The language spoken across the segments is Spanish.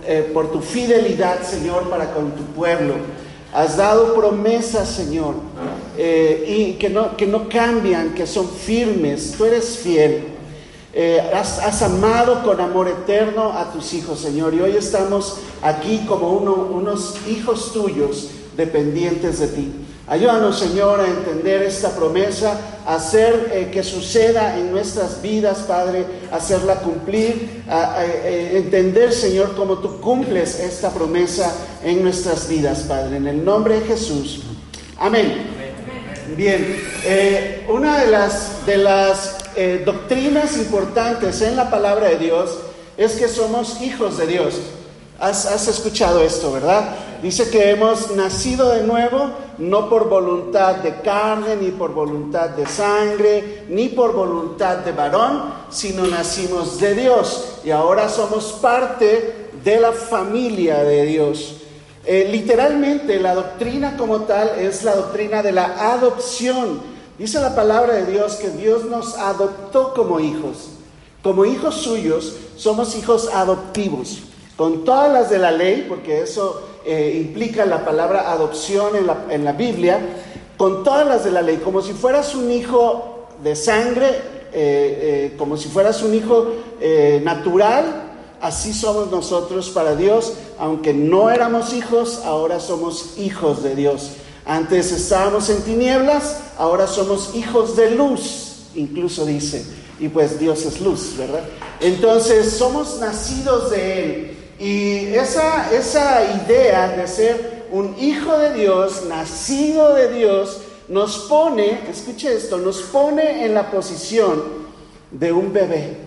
por tu fidelidad, Señor, para con tu pueblo. Has dado promesas, Señor, y que no cambian, que son firmes. Tú eres fiel. Has amado con amor eterno a tus hijos, Señor, y hoy estamos aquí como unos hijos tuyos dependientes de ti. Ayúdanos, Señor, a entender esta promesa, a hacer que suceda en nuestras vidas, Padre, hacerla cumplir, a entender, Señor, cómo tú cumples esta promesa en nuestras vidas, Padre, en el nombre de Jesús. Amén. Bien, una de las doctrinas importantes en la palabra de Dios es que somos hijos de Dios. Has escuchado esto, ¿verdad? Dice que hemos nacido de nuevo, no por voluntad de carne, ni por voluntad de sangre, ni por voluntad de varón, sino nacimos de Dios y ahora somos parte de la familia de Dios. Literalmente la doctrina como tal es la doctrina de la adopción. Dice la palabra de Dios que Dios nos adoptó como hijos suyos. Somos hijos adoptivos, con todas las de la ley, porque eso implica la palabra adopción en la Biblia, con todas las de la ley, como si fueras un hijo de sangre, como si fueras un hijo natural. Así somos nosotros para Dios. Aunque no éramos hijos, ahora somos hijos de Dios. Antes estábamos en tinieblas, ahora somos hijos de luz, incluso dice. Y pues Dios es luz, ¿verdad? Entonces somos nacidos de Él. Y esa idea de ser un hijo de Dios, nacido de Dios, nos pone, escuche esto, nos pone en la posición de un bebé.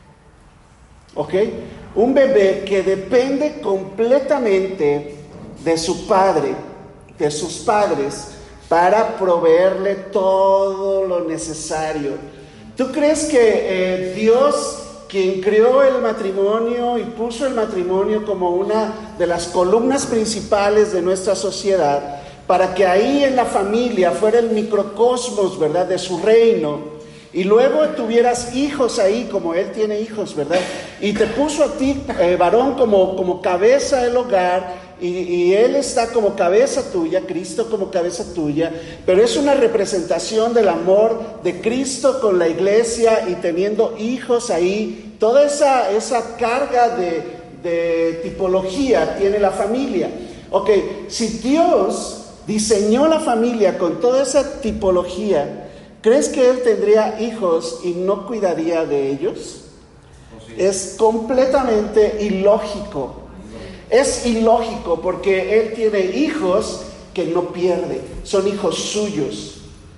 ¿Ok? Un bebé que depende completamente de su padre, de sus padres, para proveerle todo lo necesario. ¿Tú crees que Dios, quien creó el matrimonio y puso el matrimonio como una de las columnas principales de nuestra sociedad, para que ahí en la familia fuera el microcosmos, ¿verdad?, de su reino, y luego tuvieras hijos ahí, como Él tiene hijos, ¿verdad? Y te puso a ti, varón, como cabeza del hogar, y Él está como cabeza tuya, Cristo como cabeza tuya, pero es una representación del amor de Cristo con la iglesia y teniendo hijos ahí. Toda esa carga de tipología tiene la familia. Ok, si Dios diseñó la familia con toda esa tipología, ¿crees que Él tendría hijos y no cuidaría de ellos? Es completamente ilógico. Es ilógico porque Él tiene hijos que no pierde. Son hijos suyos.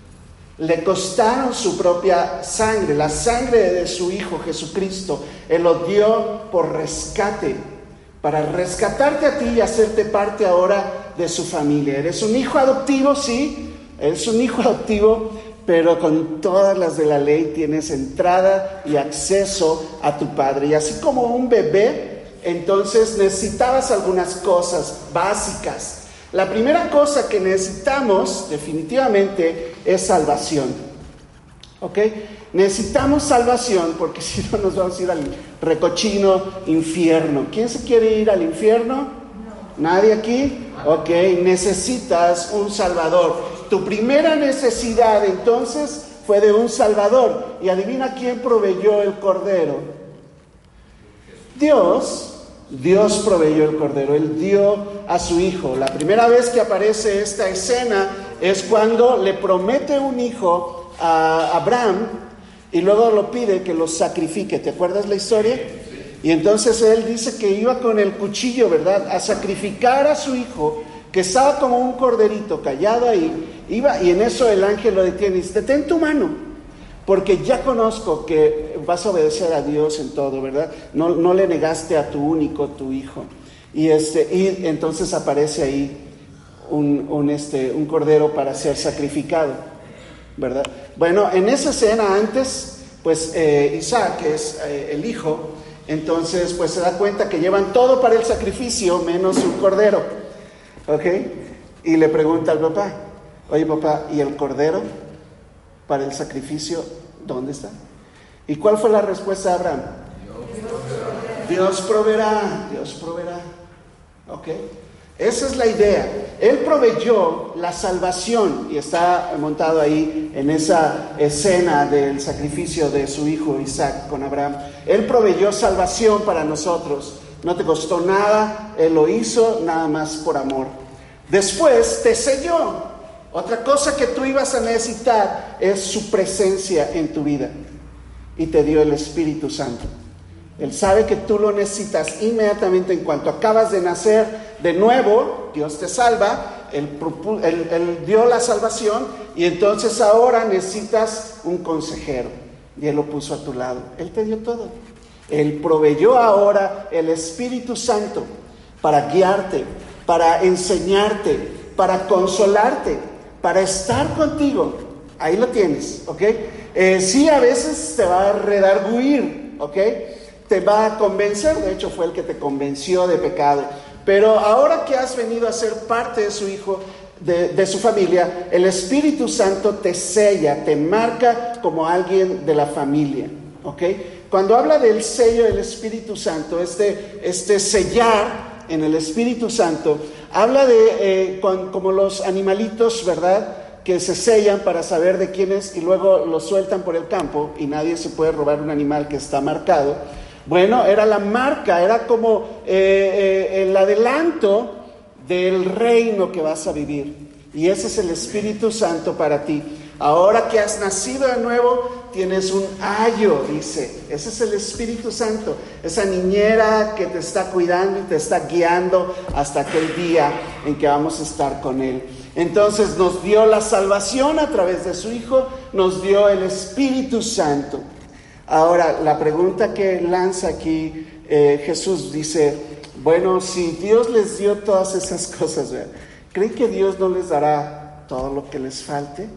Le costaron su propia sangre, la sangre de su Hijo Jesucristo. Él lo dio por rescate, para rescatarte a ti y hacerte parte ahora de su familia. Eres un hijo adoptivo, sí, eres un hijo adoptivo, pero con todas las de la ley tienes entrada y acceso a tu Padre. Y así como un bebé, entonces necesitabas algunas cosas básicas. La primera cosa que necesitamos definitivamente es salvación. ¿Ok? Necesitamos salvación porque si no nos vamos a ir al recochino infierno. ¿Quién se quiere ir al infierno? ¿Nadie aquí? Ok, necesitas un Salvador. Tu primera necesidad entonces fue de un Salvador. Y adivina quién proveyó el Cordero. Dios proveyó el Cordero. Él dio a su Hijo. La primera vez que aparece esta escena es cuando le promete un hijo a Abraham y luego lo pide que lo sacrifique. ¿Te acuerdas la historia? Y entonces él dice que iba con el cuchillo, ¿verdad?, a sacrificar a su hijo, que estaba como un corderito callado ahí. Iba, y en eso el ángel lo detiene y dice: detén tu mano, porque ya conozco que vas a obedecer a Dios en todo, ¿verdad? No le negaste a tu único, tu hijo. Y entonces aparece ahí un cordero para ser sacrificado, ¿verdad? Bueno, en esa escena antes, pues Isaac, que es el hijo, entonces pues se da cuenta que llevan todo para el sacrificio menos un cordero, ¿ok? Y le pregunta al papá: oye papá, ¿y el cordero para el sacrificio dónde está? ¿Y cuál fue la respuesta de Abraham? Dios proveerá. Dios proveerá. ¿Ok? Esa es la idea. Él proveyó la salvación y está montado ahí en esa escena del sacrificio de su hijo Isaac con Abraham. Él proveyó salvación para nosotros. No te costó nada, Él lo hizo nada más por amor. Después te selló. Otra cosa que tú ibas a necesitar es su presencia en tu vida. Y te dio el Espíritu Santo. Él sabe que tú lo necesitas inmediatamente en cuanto acabas de nacer de nuevo. Dios te salva, Él dio la salvación y entonces ahora necesitas un consejero y Él lo puso a tu lado. Él te dio todo. Él proveyó ahora el Espíritu Santo para guiarte, para enseñarte, para consolarte, para estar contigo. Ahí lo tienes, ¿ok? Sí, a veces te va a redarguir, ¿ok? Te va a convencer, de hecho fue el que te convenció de pecado. Pero ahora que has venido a ser parte de su hijo, de su familia, el Espíritu Santo te sella, te marca como alguien de la familia, ¿ok? Cuando habla del sello del Espíritu Santo, este sellar en el Espíritu Santo, habla de como los animalitos, ¿verdad?, que se sellan para saber de quién es y luego lo sueltan por el campo y nadie se puede robar un animal que está marcado. Bueno, era la marca, era como el adelanto del reino que vas a vivir. Y ese es el Espíritu Santo para ti. Ahora que has nacido de nuevo, tienes un ayo, dice. Ese es el Espíritu Santo. Esa niñera que te está cuidando y te está guiando hasta aquel día en que vamos a estar con Él. Entonces nos dio la salvación a través de su Hijo, nos dio el Espíritu Santo. Ahora, la pregunta que lanza aquí Jesús dice, bueno, si Dios les dio todas esas cosas, ¿verdad?, ¿creen que Dios no les dará todo lo que les falte?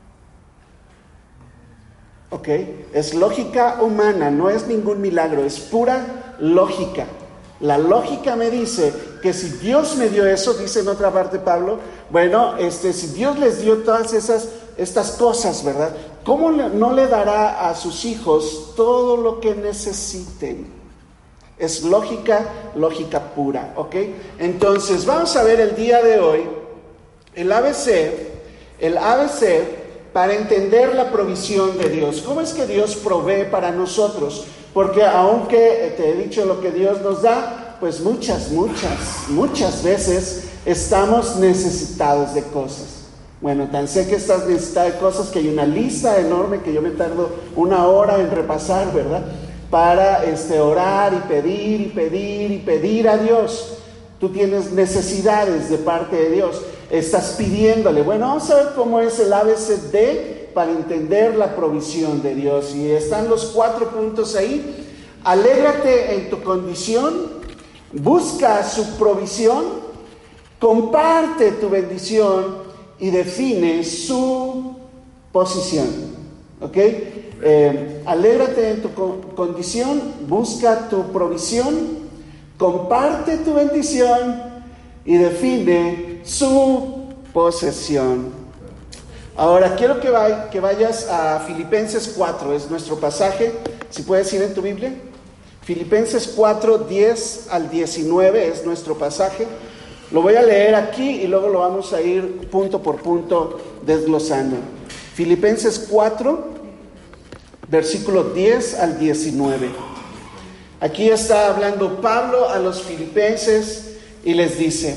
¿Ok? Es lógica humana, no es ningún milagro, es pura lógica. La lógica me dice que si Dios me dio eso, dice en otra parte Pablo, bueno, si Dios les dio todas estas cosas, ¿verdad?, ¿cómo no le dará a sus hijos todo lo que necesiten? Es lógica pura, ¿ok? Entonces, vamos a ver el día de hoy el ABC para entender la provisión de Dios. ¿Cómo es que Dios provee para nosotros? Porque aunque te he dicho lo que Dios nos da, pues muchas veces estamos necesitados de cosas. Bueno, tan sé que estás necesitado de cosas que hay una lista enorme que yo me tardo 1 hora en repasar, ¿verdad?, para orar y pedir a Dios. Tú tienes necesidades de parte de Dios, estás pidiéndole. Bueno, vamos a ver cómo es el ABCD para entender la provisión de Dios. Y están los 4 puntos ahí. Alégrate en tu condición, busca su provisión, comparte tu bendición y define su posición. ¿Ok? Alégrate en tu condición, busca tu provisión, comparte tu bendición y define su posesión. Ahora quiero que vayas a Filipenses 4, es nuestro pasaje. Si puedes ir en tu Biblia. Filipenses 4, 10 al 19 es nuestro pasaje. Lo voy a leer aquí y luego lo vamos a ir punto por punto desglosando. Filipenses 4, versículo 10 al 19. Aquí está hablando Pablo a los filipenses y les dice: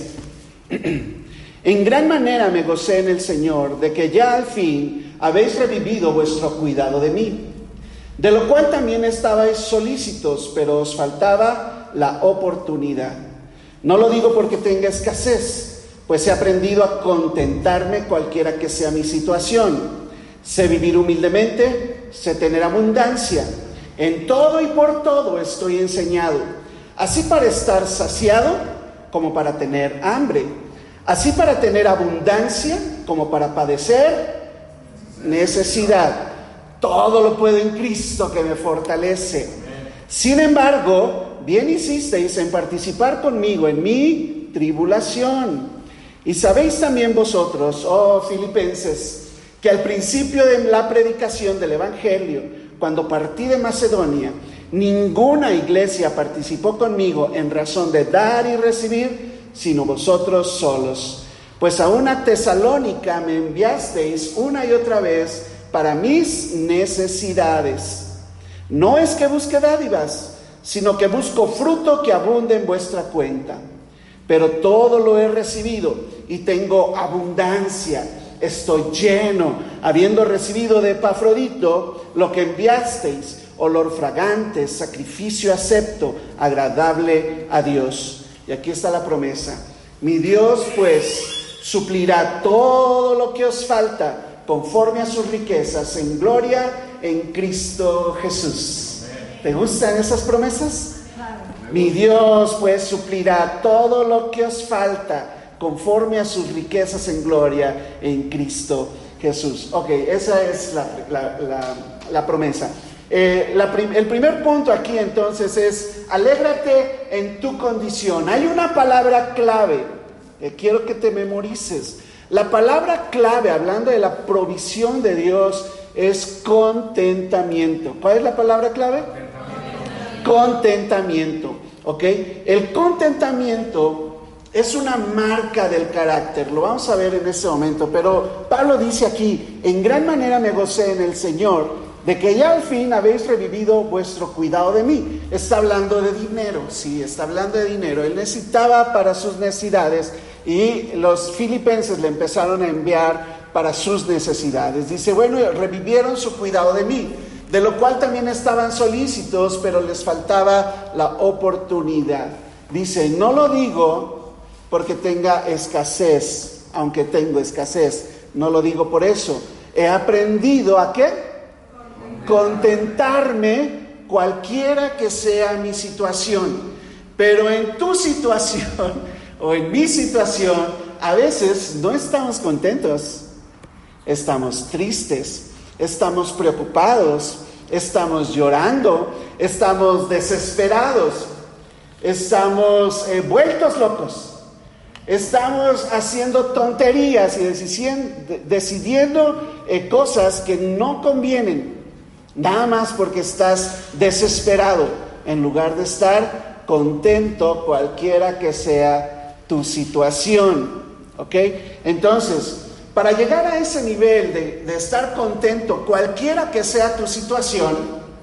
en gran manera me gocé en el Señor de que ya al fin habéis revivido vuestro cuidado de mí, de lo cual también estabais solícitos, pero os faltaba la oportunidad. No lo digo porque tenga escasez, pues he aprendido a contentarme cualquiera que sea mi situación. Sé vivir humildemente, sé tener abundancia. En todo y por todo estoy enseñado, así para estar saciado como para tener hambre, así para tener abundancia como para padecer necesidad. Todo lo puedo en Cristo que me fortalece. Sin embargo, bien hicisteis en participar conmigo en mi tribulación. Y sabéis también vosotros, oh filipenses, que al principio de la predicación del Evangelio, cuando partí de Macedonia, Ninguna iglesia participó conmigo en razón de dar y recibir, sino vosotros solos. Pues a una Tesalónica me enviasteis una y otra vez para mis necesidades. No es que busque dádivas, sino que busco fruto que abunde en vuestra cuenta. Pero todo lo he recibido y tengo abundancia. Estoy lleno, habiendo recibido de Epafrodito lo que enviasteis, olor fragante, sacrificio acepto, agradable a Dios. Y aquí está la promesa. Mi Dios, pues, suplirá todo lo que os falta, conforme a sus riquezas, en gloria en Cristo Jesús. ¿Te gustan esas promesas? Mi Dios, pues, suplirá todo lo que os falta, conforme a sus riquezas en gloria en Cristo Jesús. Ok, esa es la promesa. El primer punto aquí entonces es: alégrate en tu condición. Hay una palabra clave, quiero que te memorices. La palabra clave, hablando de la provisión de Dios, es contentamiento. ¿Cuál es la palabra clave? Contentamiento. ¿Ok? El contentamiento es una marca del carácter, lo vamos a ver en ese momento, pero Pablo dice aquí: en gran manera me gocé en el Señor, de que ya al fin habéis revivido vuestro cuidado de mí. Está hablando de dinero, sí, está hablando de dinero. Él necesitaba para sus necesidades y los filipenses le empezaron a enviar para sus necesidades. Dice, bueno, revivieron su cuidado de mí, de lo cual también estaban solícitos, pero les faltaba la oportunidad. Dice, no lo digo porque tenga escasez, aunque tengo escasez, no lo digo por eso. He aprendido ¿a qué? Contentarme cualquiera que sea mi situación. Pero en tu situación o en mi situación, a veces no estamos contentos, estamos tristes, estamos preocupados, estamos llorando, estamos desesperados, estamos vueltos locos. Estamos haciendo tonterías y decidiendo cosas que no convienen, nada más porque estás desesperado, en lugar de estar contento cualquiera que sea tu situación. ¿Ok? Entonces, para llegar a ese nivel de estar contento cualquiera que sea tu situación,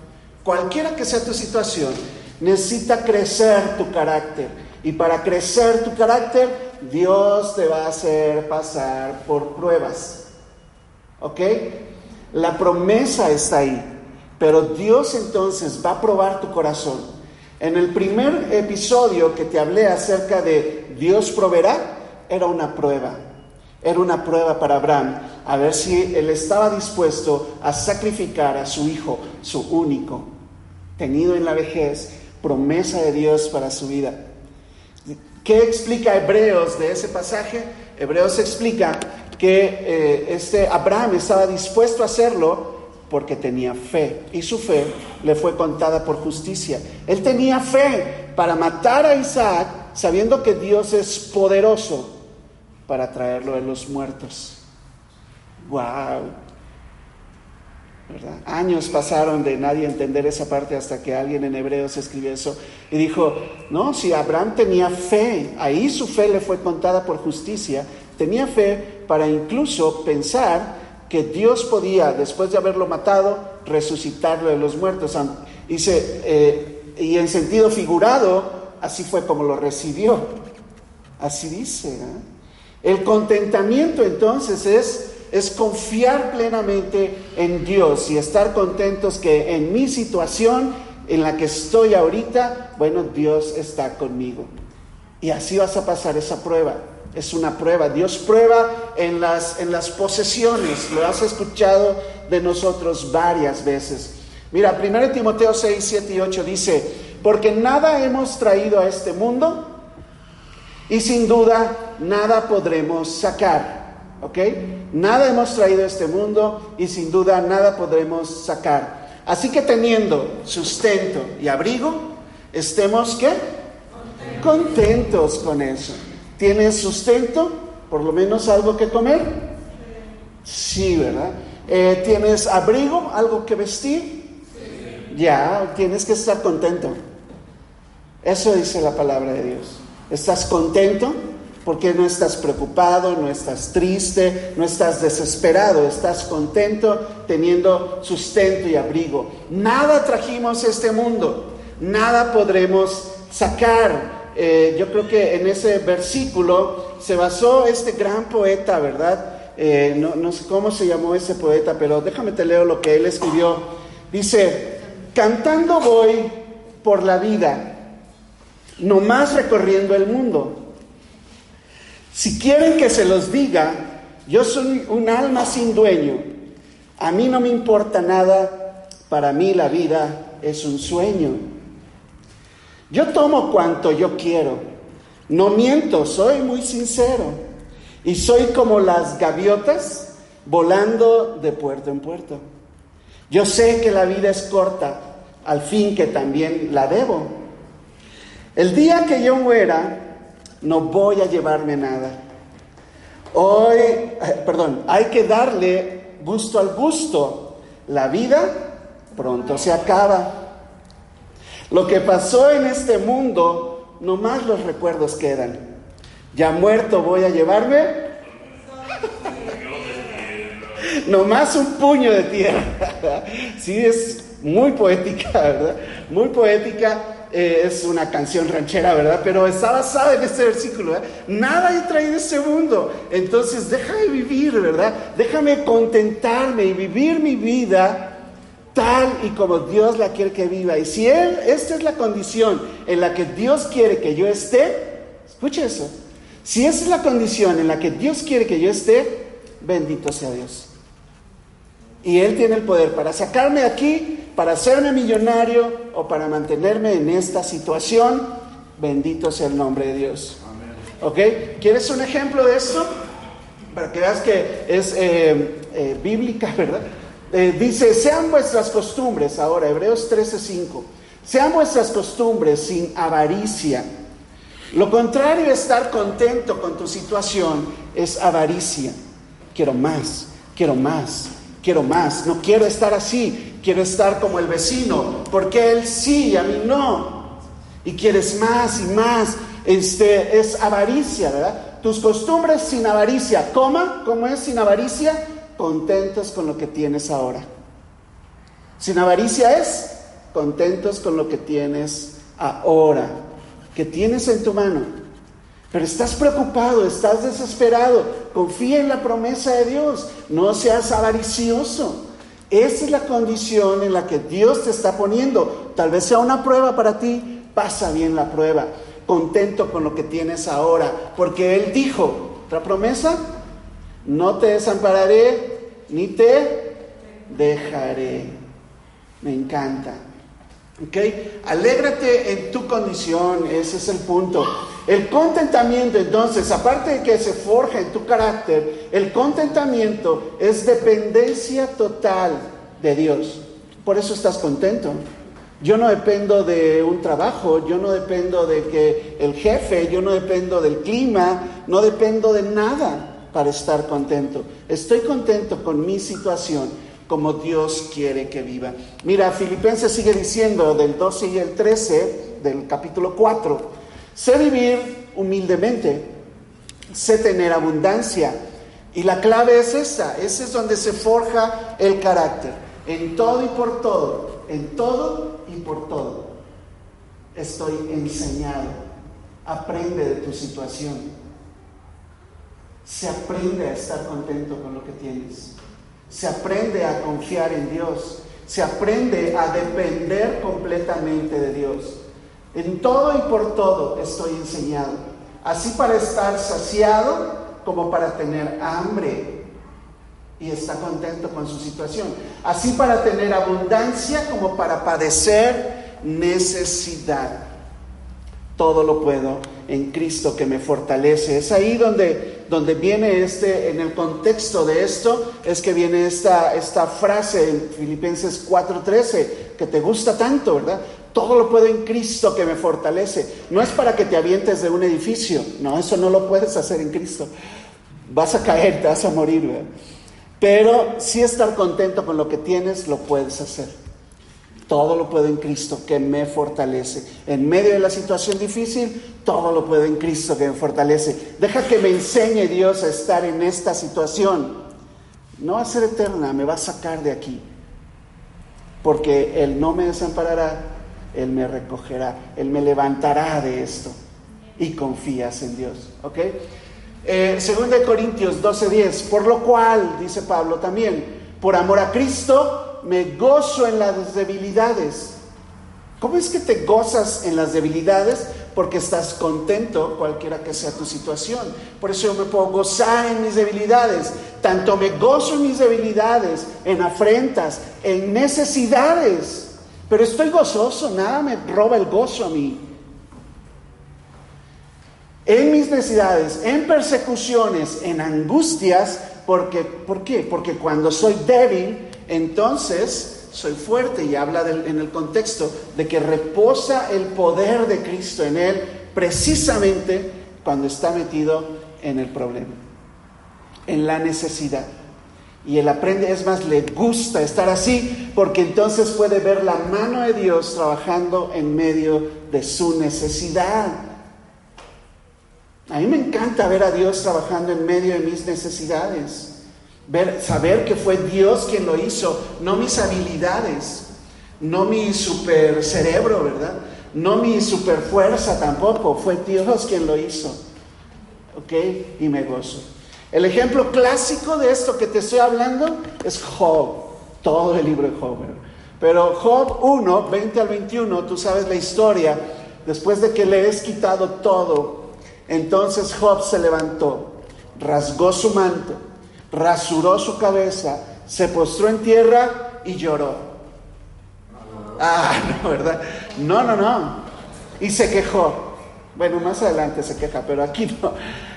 necesita crecer tu carácter. Y para crecer tu carácter, Dios te va a hacer pasar por pruebas. ¿Ok? La promesa está ahí, pero Dios entonces va a probar tu corazón. En el primer episodio que te hablé acerca de Dios proveerá, era una prueba. Era una prueba para Abraham, a ver si él estaba dispuesto a sacrificar a su hijo, su único, tenido en la vejez, promesa de Dios para su vida. ¿Qué explica Hebreos de ese pasaje? Hebreos explica que Abraham estaba dispuesto a hacerlo porque tenía fe, y su fe le fue contada por justicia. Él tenía fe para matar a Isaac, sabiendo que Dios es poderoso para traerlo de los muertos. ¡Wow! ¿Verdad? Años pasaron de nadie entender esa parte hasta que alguien en Hebreos escribió eso y dijo, no, si Abraham tenía fe, ahí su fe le fue contada por justicia, tenía fe para incluso pensar que Dios podía, después de haberlo matado, resucitarlo de los muertos. Y en sentido figurado, así fue como lo recibió. Así dice, ¿eh? El contentamiento entonces es confiar plenamente en Dios y estar contentos que en mi situación en la que estoy ahorita, bueno, Dios está conmigo. Y así vas a pasar esa prueba. Es una prueba. Dios prueba en las posesiones. Lo has escuchado de nosotros varias veces. Mira, 1 Timoteo 6, 7 y 8 dice, porque nada hemos traído a este mundo y sin duda nada podremos sacar. ¿Ok? Nada hemos traído a este mundo y sin duda nada podremos sacar. Así que teniendo sustento y abrigo, estemos ¿qué? Contentos con eso. ¿Tienes sustento? ¿Por lo menos algo que comer? Sí, ¿verdad? ¿Tienes abrigo? ¿Algo que vestir? Ya, tienes que estar contento. Eso dice la palabra de Dios. ¿Estás contento? Porque no estás preocupado, no estás triste, no estás desesperado, estás contento teniendo sustento y abrigo. Nada trajimos a este mundo, nada podremos sacar. Yo creo que en ese versículo se basó este gran poeta, ¿verdad? No sé cómo se llamó ese poeta, pero déjame te leo lo que él escribió. Dice: cantando voy por la vida, nomás recorriendo el mundo. Si quieren que se los diga, yo soy un alma sin dueño. A mí no me importa nada, para mí la vida es un sueño. Yo tomo cuanto yo quiero, no miento, soy muy sincero. Y soy como las gaviotas volando de puerto en puerto. Yo sé que la vida es corta, al fin que también la debo. El día que yo muera, no voy a llevarme nada. Hay que darle gusto al gusto. La vida pronto se acaba. Lo que pasó en este mundo, nomás los recuerdos quedan. Ya muerto voy a llevarme nomás un puño de tierra. Sí, es muy poética, ¿verdad? Muy poética. Es una canción ranchera, ¿verdad? Pero está basada en este versículo, ¿verdad? Nada he traído de este mundo. Entonces, déjame vivir, ¿verdad? Déjame contentarme y vivir mi vida tal y como Dios la quiere que viva. Y si esta es la condición en la que Dios quiere que yo esté, escuche eso. Si esa es la condición en la que Dios quiere que yo esté, bendito sea Dios. Y Él tiene el poder para sacarme de aquí, para hacerme millonario o para mantenerme en esta situación. Bendito sea el nombre de Dios. ¿Ok? ¿Quieres un ejemplo de esto? Para que veas que es bíblica, ¿verdad? Dice: sean vuestras costumbres, ahora Hebreos 13:5, sean vuestras costumbres sin avaricia. Lo contrario a estar contento con tu situación es avaricia. Quiero más, quiero más, quiero más. No quiero estar así, quiero estar como el vecino, porque él sí y a mí no. Y quieres más y más. Es avaricia, ¿verdad? Tus costumbres sin avaricia. ¿Cómo es sin avaricia? Contentos con lo que tienes ahora. Sin avaricia es contentos con lo que tienes ahora, que tienes en tu mano. Pero estás preocupado, estás desesperado. Confía en la promesa de Dios. No seas avaricioso. Esa es la condición en la que Dios te está poniendo. Tal vez sea una prueba para ti. Pasa bien la prueba. Contento con lo que tienes ahora. Porque Él dijo, otra promesa: no te desampararé ni te dejaré. Me encanta. ¿Ok? Alégrate en tu condición. Ese es el punto. El contentamiento, entonces, aparte de que se forja en tu carácter, el contentamiento es dependencia total de Dios. Por eso estás contento. Yo no dependo de un trabajo, yo no dependo de que el jefe, yo no dependo del clima, no dependo de nada para estar contento. Estoy contento con mi situación, como Dios quiere que viva. Mira, Filipenses sigue diciendo del 12 y el 13 del capítulo 4: sé vivir humildemente, sé tener abundancia. Y la clave es esa, ese es donde se forja el carácter. En todo y por todo, en todo y por todo, estoy enseñado. Aprende de tu situación. Se aprende a estar contento con lo que tienes. Se aprende a confiar en Dios. Se aprende a depender completamente de Dios. En todo y por todo estoy enseñado, así para estar saciado como para tener hambre, y está contento con su situación, así para tener abundancia como para padecer necesidad. Todo lo puedo en Cristo que me fortalece. Es ahí donde viene en el contexto de esto, es que viene esta frase en Filipenses 4:13, que te gusta tanto, ¿verdad? Todo lo puedo en Cristo que me fortalece. No es para que te avientes de un edificio. No, eso no lo puedes hacer en Cristo. Vas a caer, te vas a morir, ¿verdad? Pero sí estar contento con lo que tienes, lo puedes hacer. todo lo puedo en Cristo que me fortalece. En medio de la situación difícil, todo lo puedo en Cristo que me fortalece. Deja que me enseñe Dios a estar en esta situación. No va a ser eterna, me va a sacar de aquí. Porque Él no me desamparará, Él me recogerá, Él me levantará de esto. Y confías en Dios, ¿ok? 2 de Corintios 12:10, por lo cual, dice Pablo también, por amor a Cristo, me gozo en las debilidades. ¿Cómo es que te gozas en las debilidades? Porque estás contento, cualquiera que sea tu situación. Por eso yo me puedo gozar en mis debilidades. Tanto me gozo en mis debilidades, en afrentas, en necesidades. Pero estoy gozoso, nada me roba el gozo a mí. En mis necesidades, en persecuciones, en angustias. ¿Por qué? Porque cuando soy débil, entonces soy fuerte, y habla en el contexto de que reposa el poder de Cristo en él, precisamente cuando está metido en el problema, en la necesidad. Y él aprende, es más, le gusta estar así, porque entonces puede ver la mano de Dios trabajando en medio de su necesidad. A mí me encanta ver a Dios trabajando en medio de mis necesidades. Saber que fue Dios quien lo hizo, no mis habilidades, no mi super cerebro, ¿verdad? No mi super fuerza tampoco, fue Dios quien lo hizo, ¿ok? Y me gozo. El ejemplo clásico de esto que te estoy hablando es Job, todo el libro de Job, ¿verdad? Pero Job 1, 20 al 21, tú sabes la historia, después de que le es quitado todo, entonces Job se levantó, rasgó su manto, rasuró su cabeza, se postró en tierra y lloró. No, ¿verdad? No. Y se quejó. Bueno, más adelante se queja, pero aquí no.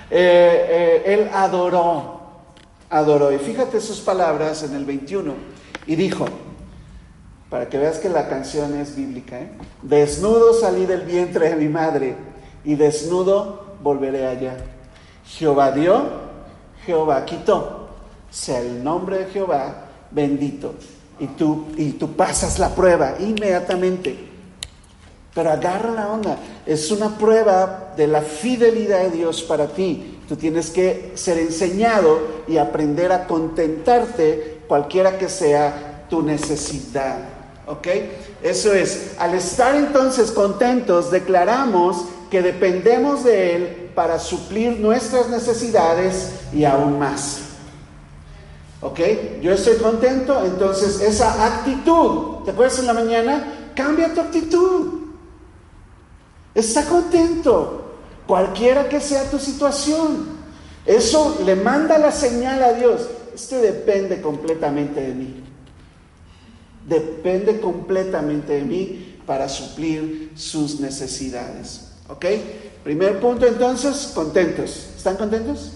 Él adoró. Y fíjate sus palabras en el 21. Y dijo, para que veas que la canción es bíblica, desnudo salí del vientre de mi madre, y desnudo volveré allá. Jehová dio, Jehová quitó. Sea el nombre de Jehová bendito. Y tú pasas la prueba inmediatamente. Pero agarra la onda. Es una prueba de la fidelidad de Dios para ti. Tú tienes que ser enseñado y aprender a contentarte cualquiera que sea tu necesidad. ¿Ok? Eso es. Al estar entonces contentos, declaramos que dependemos de Él para suplir nuestras necesidades y aún más. ¿Ok? Yo estoy contento, entonces esa actitud, ¿te acuerdas en la mañana? Cambia tu actitud. Está contento, cualquiera que sea tu situación. Eso le manda la señal a Dios. Depende completamente de mí. Depende completamente de mí para suplir sus necesidades. ¿Ok? Primer punto entonces, contentos. ¿Están contentos?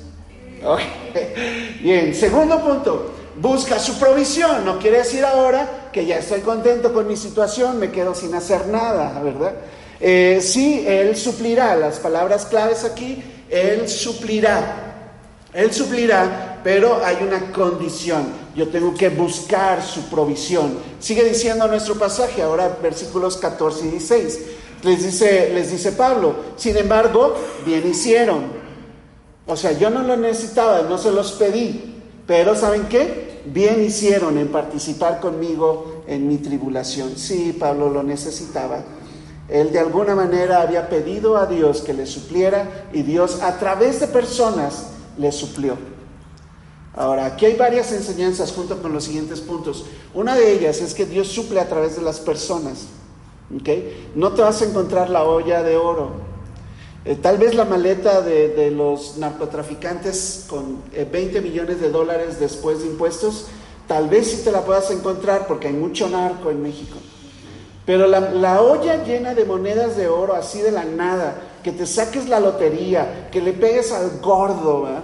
Okay. Bien, segundo punto, busca su provisión. No quiere decir ahora que ya estoy contento con mi situación, me quedo sin hacer nada, ¿verdad? Sí, Él suplirá. Las palabras claves aquí, Él suplirá, pero hay una condición. Yo tengo que buscar su provisión. Sigue diciendo nuestro pasaje, ahora versículos 14 y 16. Les dice Pablo, sin embargo, bien hicieron. O sea, yo no lo necesitaba, no se los pedí, pero ¿saben qué? Bien hicieron en participar conmigo en mi tribulación. Sí, Pablo lo necesitaba. Él de alguna manera había pedido a Dios que le supliera, y Dios a través de personas le suplió. Ahora, aquí hay varias enseñanzas junto con los siguientes puntos. Una de ellas es que Dios suple a través de las personas. ¿Okay? No te vas a encontrar la olla de oro. Tal vez la maleta de los narcotraficantes con $20 millones después de impuestos, tal vez sí te la puedas encontrar porque hay mucho narco en México. Pero la olla llena de monedas de oro así de la nada, que te saques la lotería, que le pegues al gordo, ¿verdad?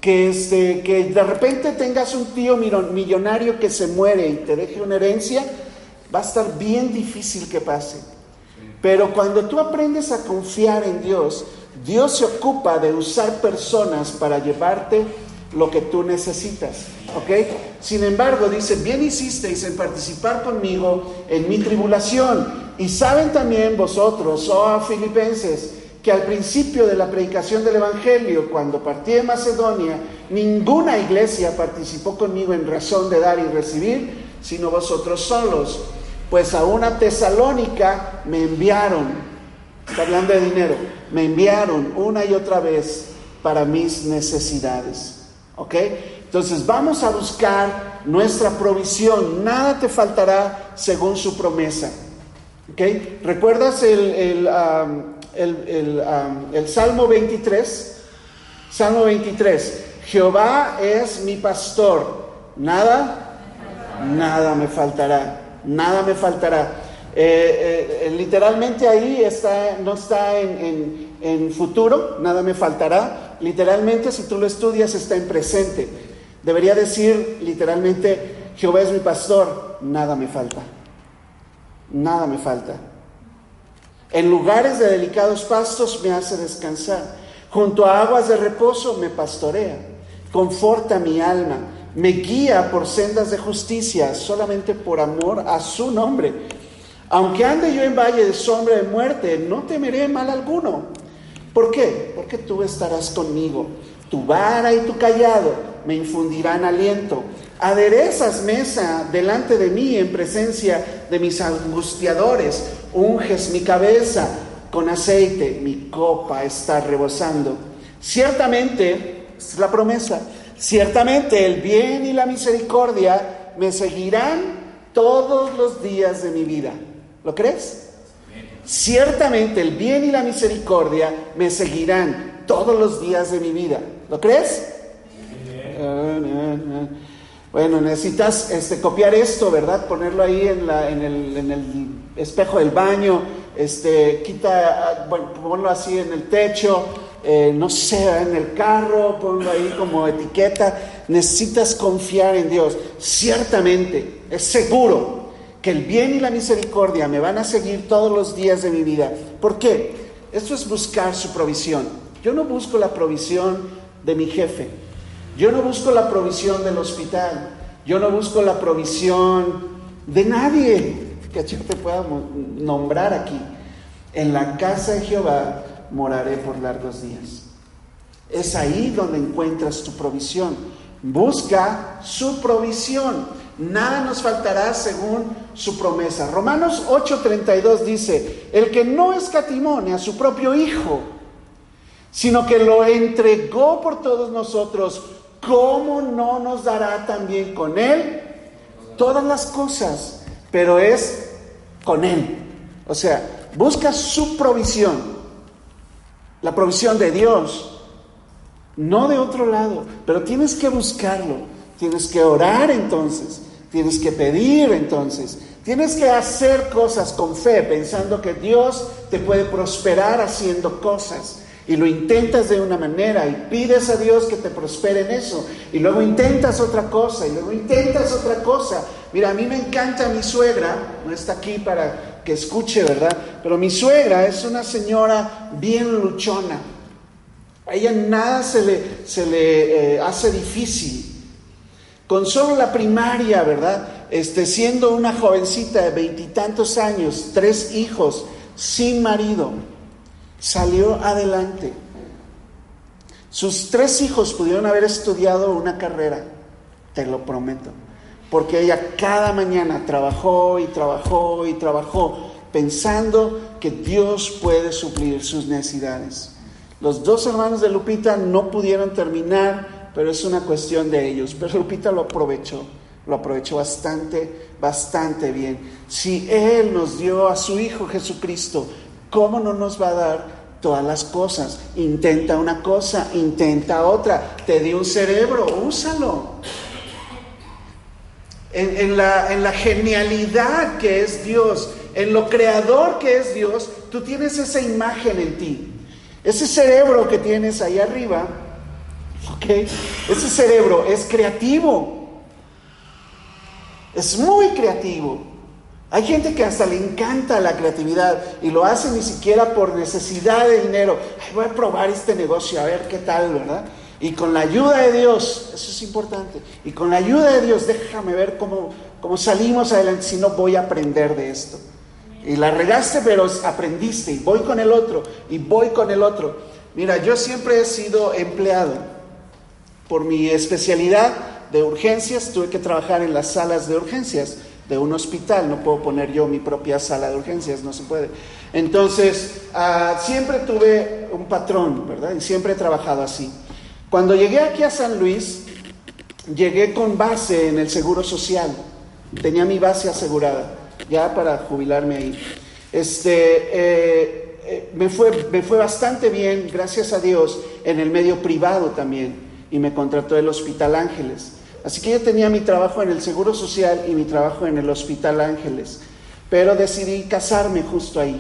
Que de repente tengas un tío millonario que se muere y te deje una herencia, va a estar bien difícil que pase. Pero cuando tú aprendes a confiar en Dios, Dios se ocupa de usar personas para llevarte lo que tú necesitas, ¿ok? Sin embargo, dice, bien hicisteis en participar conmigo en mi tribulación. Y saben también vosotros, oh Filipenses, que al principio de la predicación del Evangelio, cuando partí de Macedonia, ninguna iglesia participó conmigo en razón de dar y recibir, sino vosotros solos. Pues a una Tesalónica me enviaron, está hablando de dinero, me enviaron una y otra vez para mis necesidades. ¿Ok? Entonces vamos a buscar nuestra provisión, nada te faltará según su promesa. ¿Ok? ¿Recuerdas el Salmo 23? Salmo 23. Jehová es mi pastor, nada me faltará, nada me faltará. Literalmente ahí está, no está en futuro, nada me faltará. Literalmente, si tú lo estudias, está en presente. Debería decir literalmente, Jehová es mi pastor, nada me falta. Nada me falta. En lugares de delicados pastos me hace descansar. Junto a aguas de reposo me pastorea. Conforta mi alma. Me guía por sendas de justicia, solamente por amor a su nombre. Aunque ande yo en valle de sombra de muerte, no temeré mal alguno. ¿Por qué? Porque tú estarás conmigo. Tu vara y tu cayado me infundirán aliento. Aderezas mesa delante de mí en presencia de mis angustiadores. Unges mi cabeza con aceite, mi copa está rebosando. Ciertamente, es la promesa, ciertamente el bien y la misericordia me seguirán todos los días de mi vida. ¿Lo crees? Ciertamente el bien y la misericordia me seguirán todos los días de mi vida. ¿Lo crees? Bueno, necesitas copiar esto, ¿verdad? Ponerlo ahí en el espejo del baño, ponlo así en el techo, no sé, en el carro, ponlo ahí como etiqueta. Necesitas confiar en Dios. Ciertamente, es seguro que el bien y la misericordia me van a seguir todos los días de mi vida. ¿Por qué? Esto es buscar su provisión. Yo no busco la provisión de mi jefe. Yo no busco la provisión del hospital. Yo no busco la provisión de nadie que yo te pueda nombrar aquí. En la casa de Jehová moraré por largos días. Es ahí donde encuentras tu provisión. Busca su provisión. Nada nos faltará según su promesa. Romanos 8:32 dice: el que no escatimó ni a su propio Hijo, sino que lo entregó por todos nosotros, ¿cómo no nos dará también con Él todas las cosas? Pero es con Él. O sea, busca su provisión, la provisión de Dios, no de otro lado. Pero tienes que buscarlo, tienes que orar entonces, tienes que pedir entonces, tienes que hacer cosas con fe, pensando que Dios te puede prosperar haciendo cosas. Y lo intentas de una manera y pides a Dios que te prospere en eso. Y luego intentas otra cosa y luego intentas otra cosa. Mira, a mí me encanta mi suegra, no está aquí para que escuche, ¿verdad? Pero mi suegra es una señora bien luchona. A ella nada se le hace difícil. Con solo la primaria, ¿verdad? Siendo una jovencita de 20 y tantos años, 3 hijos, sin marido, salió adelante. Sus 3 hijos pudieron haber estudiado una carrera, te lo prometo, porque ella cada mañana trabajó y trabajó y trabajó, pensando que Dios puede suplir sus necesidades. Los 2 hermanos de Lupita no pudieron terminar, pero es una cuestión de ellos. Pero Lupita lo aprovechó bastante bien. Si Él nos dio a su Hijo Jesucristo, ¿cómo no nos va a dar todas las cosas? Intenta una cosa, intenta otra. Te dio un cerebro, úsalo. En la genialidad que es Dios, en lo creador que es Dios, tú tienes esa imagen en ti. Ese cerebro que tienes ahí arriba, ¿okay? Ese cerebro es creativo. Es muy creativo. Hay gente que hasta le encanta la creatividad y lo hace ni siquiera por necesidad de dinero. Ay, voy a probar este negocio, a ver qué tal, ¿verdad? Y con la ayuda de Dios, eso es importante, y con la ayuda de Dios, déjame ver cómo salimos adelante, si no voy a aprender de esto. Y la regaste, pero aprendiste, y voy con el otro, y voy con el otro. Mira, yo siempre he sido empleado. Por mi especialidad de urgencias, tuve que trabajar en las salas de urgencias de un hospital. No puedo poner yo mi propia sala de urgencias, no se puede. Entonces, siempre tuve un patrón, ¿verdad? Y siempre he trabajado así. Cuando llegué aquí a San Luis, llegué con base en el Seguro Social. Tenía mi base asegurada, ya para jubilarme ahí. Me fue bastante bien, gracias a Dios, en el medio privado también. Y me contrató el Hospital Ángeles. Así que yo tenía mi trabajo en el Seguro Social y mi trabajo en el Hospital Ángeles. Pero decidí casarme justo ahí.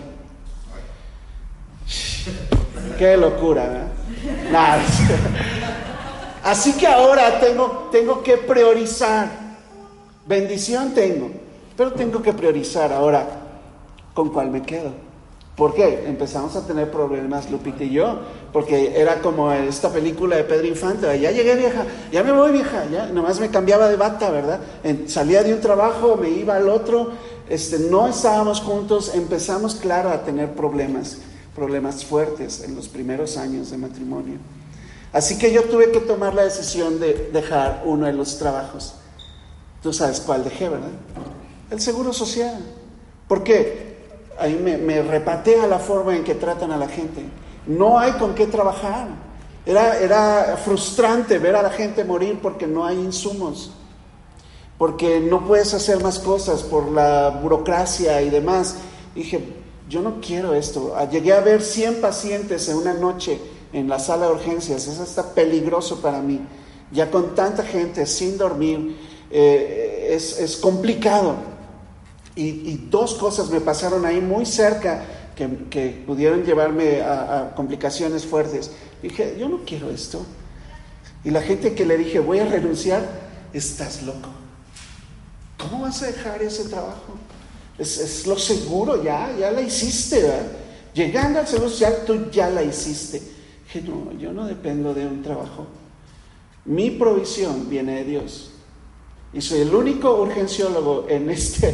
Qué locura, ¿verdad? Nada. Así que ahora tengo que priorizar. Bendición tengo, pero tengo que priorizar ahora con cuál me quedo. ¿Por qué? Empezamos a tener problemas, Lupita y yo, porque era como esta película de Pedro Infante: ya llegué, vieja, ya me voy, vieja, ya nomás me cambiaba de bata, ¿verdad? Salía de un trabajo, me iba al otro, no estábamos juntos, empezamos, claro, a tener problemas fuertes en los primeros años de matrimonio. Así que yo tuve que tomar la decisión de dejar uno de los trabajos. Tú sabes cuál dejé, ¿verdad? El Seguro Social. ¿Por qué? Ahí me repatea la forma en que tratan a la gente. No hay con qué trabajar. Era frustrante ver a la gente morir porque no hay insumos, porque no puedes hacer más cosas por la burocracia y demás. Dije, yo no quiero esto. Llegué a ver 100 pacientes en una noche en la sala de urgencias. Eso está peligroso para mí. Ya con tanta gente sin dormir, es complicado. Y dos cosas me pasaron ahí muy cerca que pudieron llevarme a complicaciones fuertes. Dije, yo no quiero esto. Y la gente que le dije, voy a renunciar, estás loco. ¿Cómo vas a dejar ese trabajo? Es lo seguro, ya la hiciste, ¿verdad? Llegando al Seguro Social, tú ya la hiciste. Dije, no, yo no dependo de un trabajo. Mi provisión viene de Dios. Y soy el único urgenciólogo en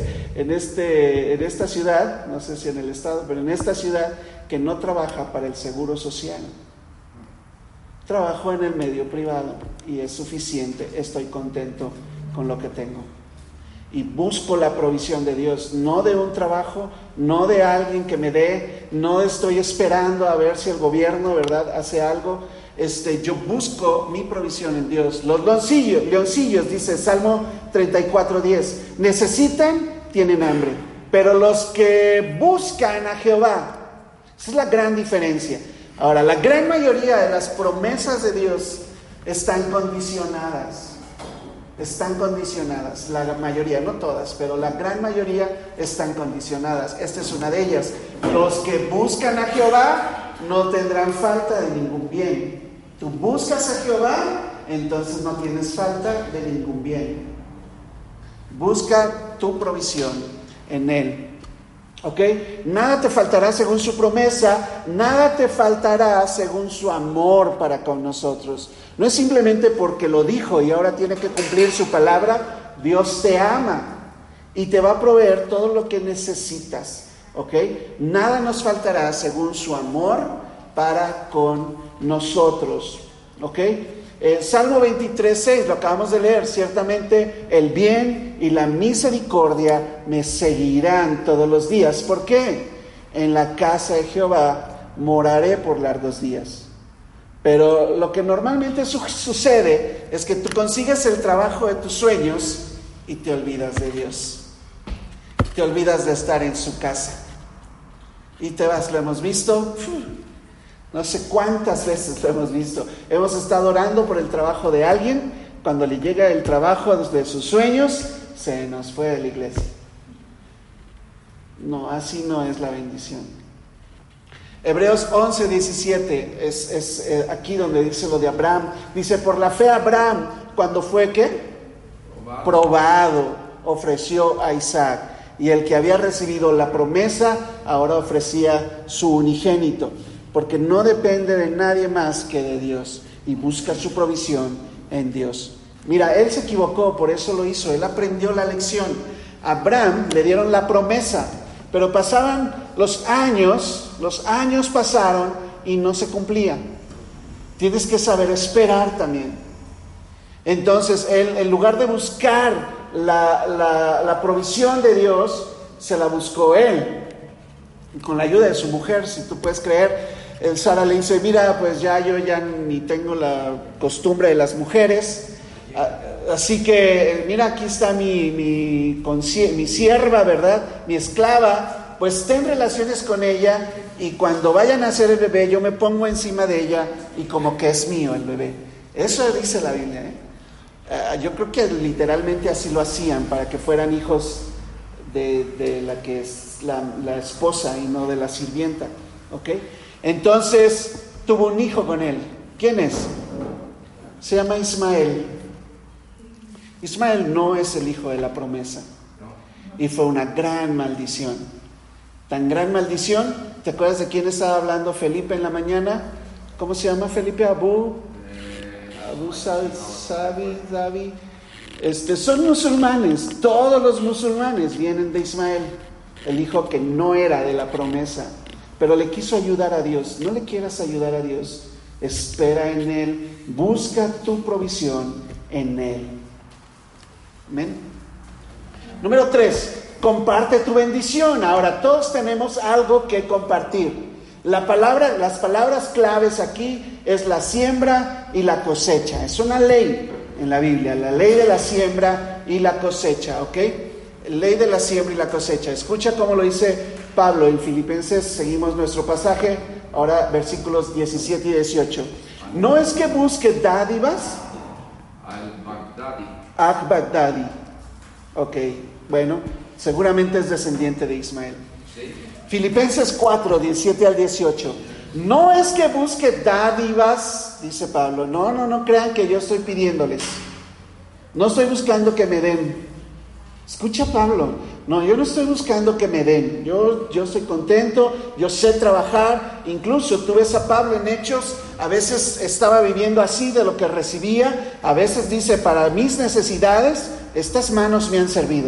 esta ciudad, no sé si en el estado, pero en esta ciudad, que no trabaja para el Seguro Social. Trabajo en el medio privado y es suficiente, estoy contento con lo que tengo. Y busco la provisión de Dios, no de un trabajo, no de alguien que me dé, no estoy esperando a ver si el gobierno, ¿verdad?, hace algo. Yo busco mi provisión en Dios. Los leoncillos, dice Salmo 34:10, necesitan, tienen hambre, pero los que buscan a Jehová, esa es la gran diferencia. Ahora, la gran mayoría de las promesas de Dios están condicionadas, la mayoría, no todas, pero la gran mayoría están condicionadas. Esta es una de ellas: los que buscan a Jehová no tendrán falta de ningún bien. Tú buscas a Jehová, entonces no tienes falta de ningún bien. Busca tu provisión en Él. ¿Ok? Nada te faltará según su promesa, nada te faltará según su amor para con nosotros. No es simplemente porque lo dijo y ahora tiene que cumplir su palabra. Dios te ama y te va a proveer todo lo que necesitas. ¿Ok? Nada nos faltará según su amor para con nosotros. ¿Ok? Salmo 23:6, lo acabamos de leer: ciertamente el bien y la misericordia me seguirán todos los días. ¿Por qué? En la casa de Jehová moraré por largos días. Pero lo que normalmente sucede es que tú consigues el trabajo de tus sueños y te olvidas de Dios. Te olvidas de estar en su casa. Y te vas, lo hemos visto, no sé cuántas veces lo hemos visto. Hemos estado orando por el trabajo de alguien. Cuando le llega el trabajo de sus sueños, se nos fue de la iglesia. No, así no es la bendición. Hebreos 11:17 es aquí donde dice lo de Abraham. Dice, por la fe Abraham, cuando fue ¿qué? Probado, ofreció a Isaac. Y el que había recibido la promesa, ahora ofrecía su unigénito. Porque no depende de nadie más que de Dios. y busca su provisión en Dios. Mira, él se equivocó, por eso lo hizo, él aprendió la lección. A Abraham le dieron la promesa, pero pasaban los años pasaron y no se cumplía. Tienes que saber esperar también. Entonces, él, en lugar de buscar la provisión de Dios, se la buscó él, con la ayuda de su mujer, si tú puedes creer. Sara le dice, mira, pues yo ya ni tengo la costumbre de las mujeres, así que mira, aquí está mi sierva, ¿verdad? Mi esclava, pues ten relaciones con ella y cuando vayan a hacer el bebé yo me pongo encima de ella y como que es mío el bebé. Eso dice la Biblia, ¿eh? Yo creo que literalmente así lo hacían para que fueran hijos de la que es la esposa y no de la sirvienta, ¿ok? Entonces tuvo un hijo con él. ¿Quién es? Se llama Ismael. Ismael no es el hijo de la promesa. Y fue una gran maldición. Tan gran maldición. ¿Te acuerdas de quién estaba hablando Felipe en la mañana? ¿Cómo se llama Felipe? Abu Dhabi. Son musulmanes. Todos los musulmanes vienen de Ismael, el hijo que no era de la promesa, pero le quiso ayudar a Dios. No le quieras ayudar a Dios, espera en Él, busca tu provisión en Él. Amén. Número 3, comparte tu bendición. Ahora, todos tenemos algo que compartir. Las palabras claves aquí es la siembra y la cosecha. Es una ley en la Biblia, la ley de la siembra y la cosecha, ¿ok? Ley de la siembra y la cosecha. Escucha cómo lo dice Pablo en Filipenses. Seguimos nuestro pasaje, ahora versículos 17 y 18. No es que busque dádivas. Al-Baghdadi. Ok, bueno, seguramente es descendiente de Ismael. Filipenses 4, 17 al 18. No es que busque dádivas, dice Pablo. No crean que yo estoy pidiéndoles. No estoy buscando que me den. Escucha Pablo, no, yo no estoy buscando que me den, yo estoy contento, yo sé trabajar. Incluso tú ves a Pablo en Hechos, a veces estaba viviendo así de lo que recibía, a veces dice, para mis necesidades, estas manos me han servido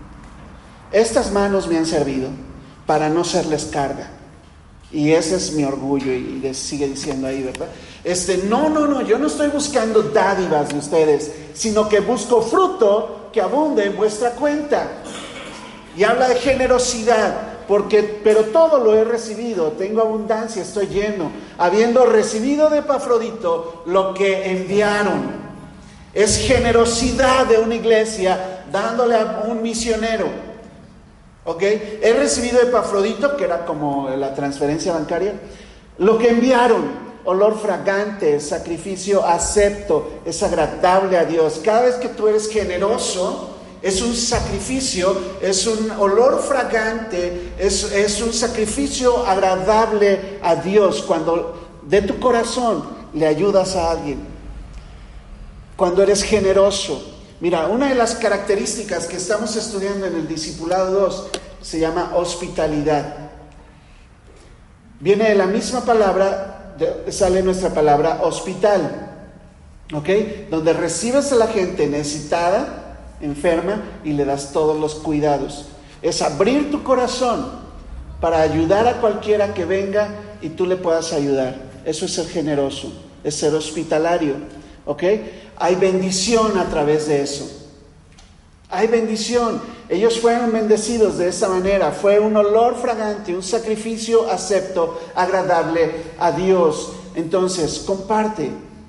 para no serles carga. Y ese es mi orgullo, y sigue diciendo ahí, ¿verdad? No, yo no estoy buscando dádivas de ustedes, sino que busco fruto que abunde en vuestra cuenta. Y habla de generosidad, pero todo lo he recibido, tengo abundancia, estoy lleno, habiendo recibido de Epafrodito lo que enviaron. Es generosidad de una iglesia dándole a un misionero. ¿Ok? He recibido de Epafrodito, que era como la transferencia bancaria, lo que enviaron, olor fragante, sacrificio acepto, es agradable a Dios. Cada vez que tú eres generoso, es un sacrificio, es un olor fragante, es un sacrificio agradable a Dios. Cuando de tu corazón le ayudas a alguien, cuando eres generoso. Mira, una de las características que estamos estudiando en el Discipulado 2 se llama hospitalidad. Viene de la misma palabra, sale nuestra palabra hospital, ¿ok? Donde recibes a la gente necesitada, enferma, y le das todos los cuidados. Es abrir tu corazón para ayudar a cualquiera que venga y tú le puedas ayudar. Eso es ser generoso, es ser hospitalario, ¿ok? Hay bendición a través de eso. Hay bendición. Ellos fueron bendecidos de esa manera. Fue un olor fragante, un sacrificio acepto, agradable a Dios. Entonces, comparte.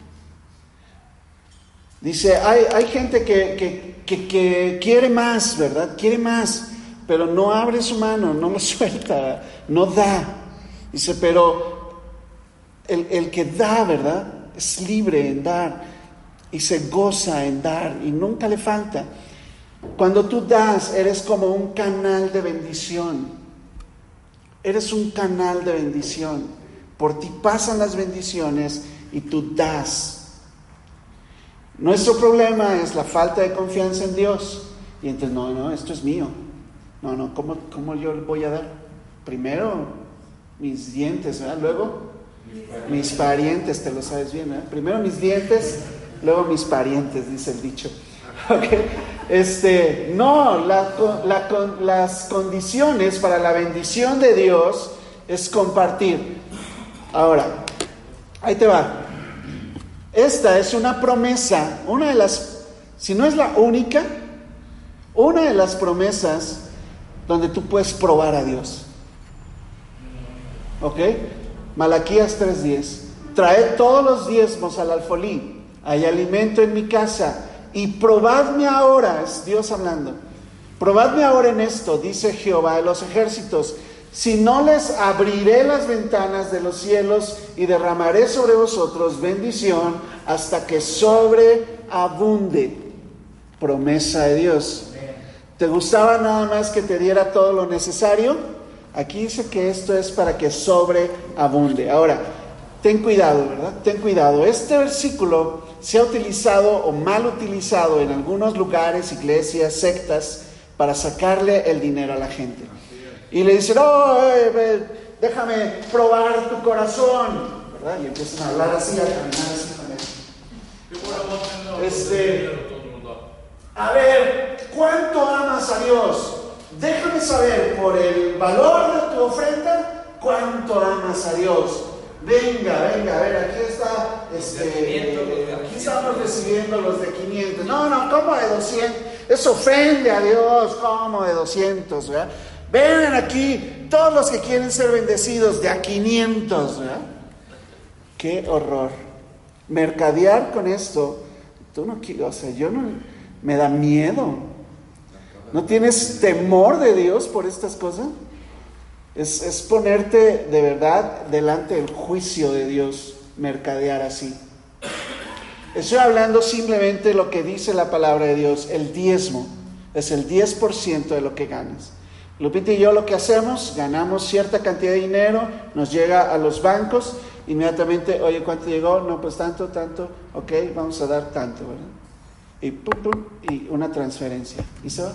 Dice, hay gente que quiere más, ¿verdad? Quiere más, pero no abre su mano, no lo suelta, no da. Dice, pero el que da, ¿verdad? Es libre en dar. Y se goza en dar y nunca le falta. Cuando tú das, eres como un canal de bendición. Eres un canal de bendición. Por ti pasan las bendiciones y tú das. Nuestro problema es la falta de confianza en Dios. Y entonces, no, esto es mío. ¿Cómo yo voy a dar? Primero mis dientes, ¿verdad? Luego Mis parientes, te lo sabes bien, ¿eh? Primero mis dientes, luego mis parientes, dice el dicho. Okay. No, las condiciones para la bendición de Dios es compartir. Ahora, ahí te va. Esta es una promesa, una de las, si no es la única, una de las promesas donde tú puedes probar a Dios. ¿Ok? Malaquías 3:10. Traed todos los diezmos al alfolí, hay alimento en mi casa, y probadme ahora, es Dios hablando, probadme ahora en esto, dice Jehová de los ejércitos, si no les abriré las ventanas de los cielos y derramaré sobre vosotros bendición hasta que sobreabunde. Promesa de Dios. ¿Te gustaba nada más que te diera todo lo necesario? Aquí dice que esto es para que sobreabunde. Ahora, ten cuidado, ¿verdad? Ten cuidado. Este versículo se ha utilizado o mal utilizado en algunos lugares, iglesias, sectas, para sacarle el dinero a la gente. Y le dicen, déjame probar tu corazón, ¿verdad? Y empiezan a hablar así, a caminar así con él. A ver, ¿cuánto amas a Dios? Déjame saber por el valor de tu ofrenda, ¿cuánto amas a Dios? Venga, a ver, aquí está, aquí estamos recibiendo los de 500. No, ¿cómo de 200? Eso ofende a Dios, ¿cómo de 200? ¿Verdad? Ven aquí, todos los que quieren ser bendecidos, de a 500, ¿verdad? ¡Qué horror! Mercadear con esto, tú no quieres, o sea, yo no, me da miedo. ¿No tienes temor de Dios por estas cosas? Es ponerte de verdad delante del juicio de Dios, mercadear así. Estoy hablando simplemente de lo que dice la palabra de Dios. El diezmo es el 10% de lo que ganas. Lupita y yo lo que hacemos, ganamos cierta cantidad de dinero, nos llega a los bancos, inmediatamente, oye, ¿cuánto llegó? No, pues tanto, ok, vamos a dar tanto, ¿verdad? Y pum, y una transferencia. ¿Y se va?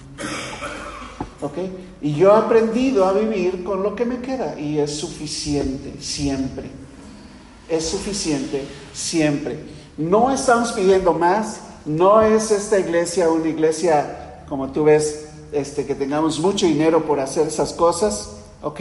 ¿Ok? Y yo he aprendido a vivir con lo que me queda y es suficiente siempre. Es suficiente siempre. No estamos pidiendo más. No es esta iglesia una iglesia, como tú ves, que tengamos mucho dinero por hacer esas cosas. ¿Ok?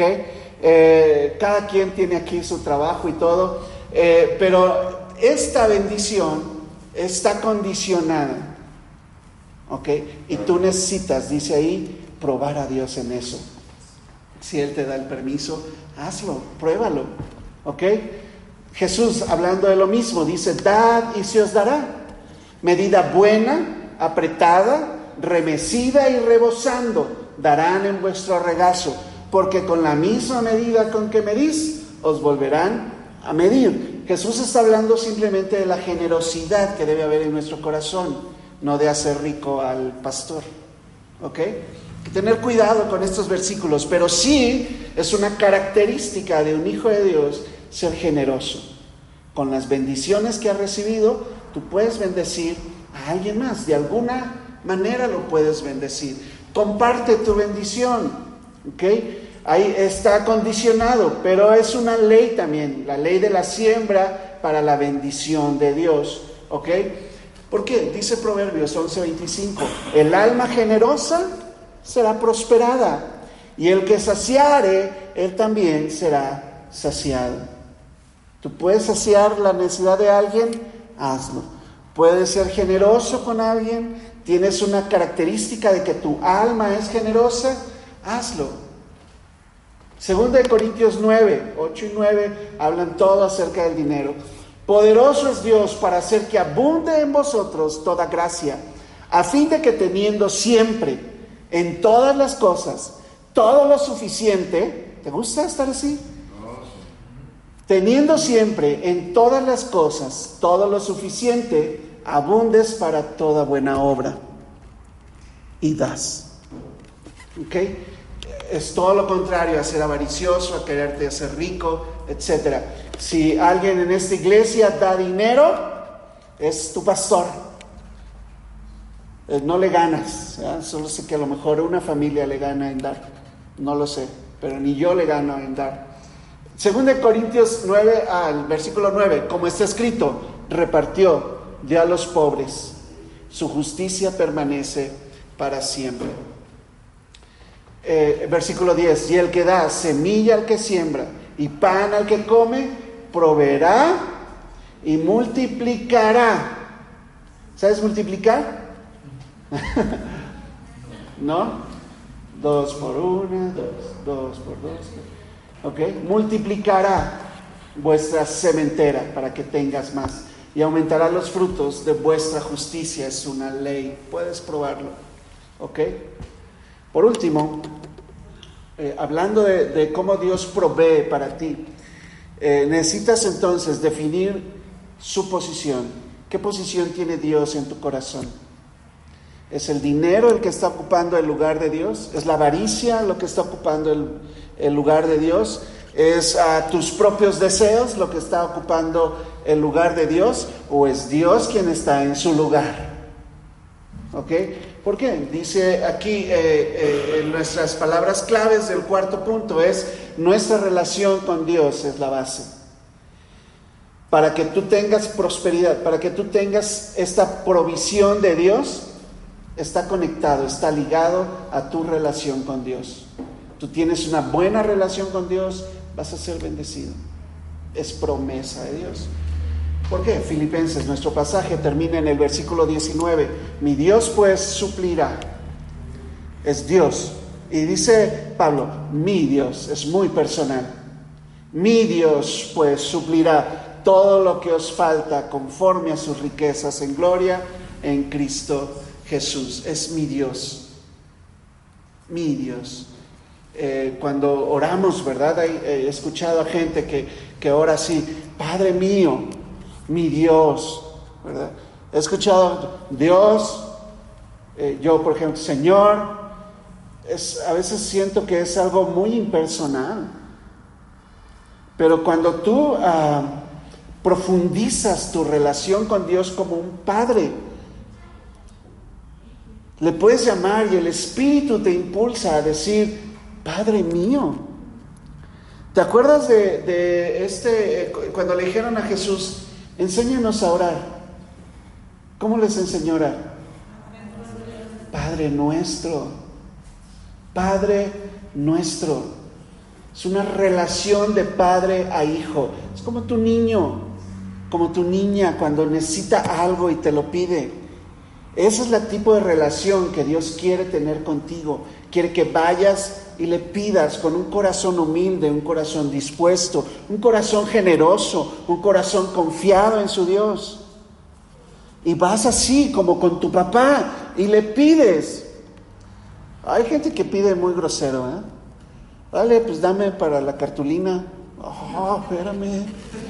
Cada quien tiene aquí su trabajo y todo. Pero esta bendición está condicionada. ¿Ok? Y tú necesitas, dice ahí, probar a Dios en eso. Si Él te da el permiso, hazlo, pruébalo. ¿Ok? Jesús, hablando de lo mismo, dice, dad y se os dará. Medida buena, apretada, remecida y rebosando, darán en vuestro regazo, porque con la misma medida con que medís, os volverán a medir. Jesús está hablando simplemente de la generosidad que debe haber en nuestro corazón, no de hacer rico al pastor. ¿Ok? Tener cuidado con estos versículos, pero sí es una característica de un hijo de Dios ser generoso. Con las bendiciones que has recibido, tú puedes bendecir a alguien más. De alguna manera lo puedes bendecir. Comparte tu bendición. ¿Ok? Ahí está condicionado, pero es una ley también, la ley de la siembra para la bendición de Dios. ¿Ok? ¿Por qué? Dice Proverbios 11:25, el alma generosa será prosperada, y el que saciare, él también será saciado. ¿Tú puedes saciar la necesidad de alguien? Hazlo. ¿Puedes ser generoso con alguien? ¿Tienes una característica de que tu alma es generosa? Hazlo. Segunda de Corintios 9, 8 y 9 hablan todo acerca del dinero. Poderoso es Dios para hacer que abunde en vosotros toda gracia, a fin de que teniendo siempre en todas las cosas todo lo suficiente. ¿Te gusta estar así? Teniendo siempre en todas las cosas todo lo suficiente, abundes para toda buena obra y das. ¿Ok? Es todo lo contrario a ser avaricioso, a quererte hacer rico, etc. Si alguien en esta iglesia da dinero, es tu pastor. No le ganas, ¿verdad? Solo sé que a lo mejor una familia le gana en dar, no lo sé, pero ni yo le gano en dar. Según de Corintios 9 al versículo 9, como está escrito, repartió ya a los pobres, su justicia permanece para siempre. Versículo 10, y el que da semilla al que siembra y pan al que come, proveerá y multiplicará. ¿Sabes multiplicar? ¿No? 2 por 1, 2 por 2. ¿Ok? Multiplicará vuestra sementera para que tengas más y aumentará los frutos de vuestra justicia. Es una ley. Puedes probarlo. ¿Ok? Por último, hablando de cómo Dios provee para ti, necesitas entonces definir su posición. ¿Qué posición tiene Dios en tu corazón? ¿Es el dinero el que está ocupando el lugar de Dios? ¿Es la avaricia lo que está ocupando el lugar de Dios? ¿Es tus propios deseos lo que está ocupando el lugar de Dios? ¿O es Dios quien está en su lugar? ¿Ok? ¿Por qué? Dice aquí en nuestras palabras claves del cuarto punto es: nuestra relación con Dios es la base. Para que tú tengas prosperidad, para que tú tengas esta provisión de Dios, está conectado, está ligado a tu relación con Dios. Tú tienes una buena relación con Dios, vas a ser bendecido. Es promesa de Dios. ¿Por qué? Filipenses, nuestro pasaje termina en el versículo 19. Mi Dios pues suplirá. Es Dios. Y dice Pablo, mi Dios, es muy personal. Mi Dios pues suplirá todo lo que os falta conforme a sus riquezas en gloria en Cristo Jesús. Es mi Dios. Mi Dios. Cuando oramos, ¿verdad? He escuchado a gente que ora así: Padre mío, mi Dios, ¿verdad? He escuchado Dios, yo por ejemplo, Señor. A veces siento que es algo muy impersonal. Pero cuando tú profundizas tu relación con Dios como un padre, le puedes llamar y el Espíritu te impulsa a decir: Padre mío. ¿Te acuerdas de cuando le dijeron a Jesús: enséñanos a orar? ¿Cómo les enseñó a orar? Padre nuestro. Padre nuestro. Es una relación de padre a hijo. Es como tu niño, como tu niña cuando necesita algo y te lo pide. Ese es el tipo de relación que Dios quiere tener contigo. Quiere que vayas y le pidas con un corazón humilde, un corazón dispuesto, un corazón generoso, un corazón confiado en su Dios. Y vas así como con tu papá y le pides. Hay gente que pide muy grosero, ¿eh? Dale, pues dame para la cartulina. Espérame.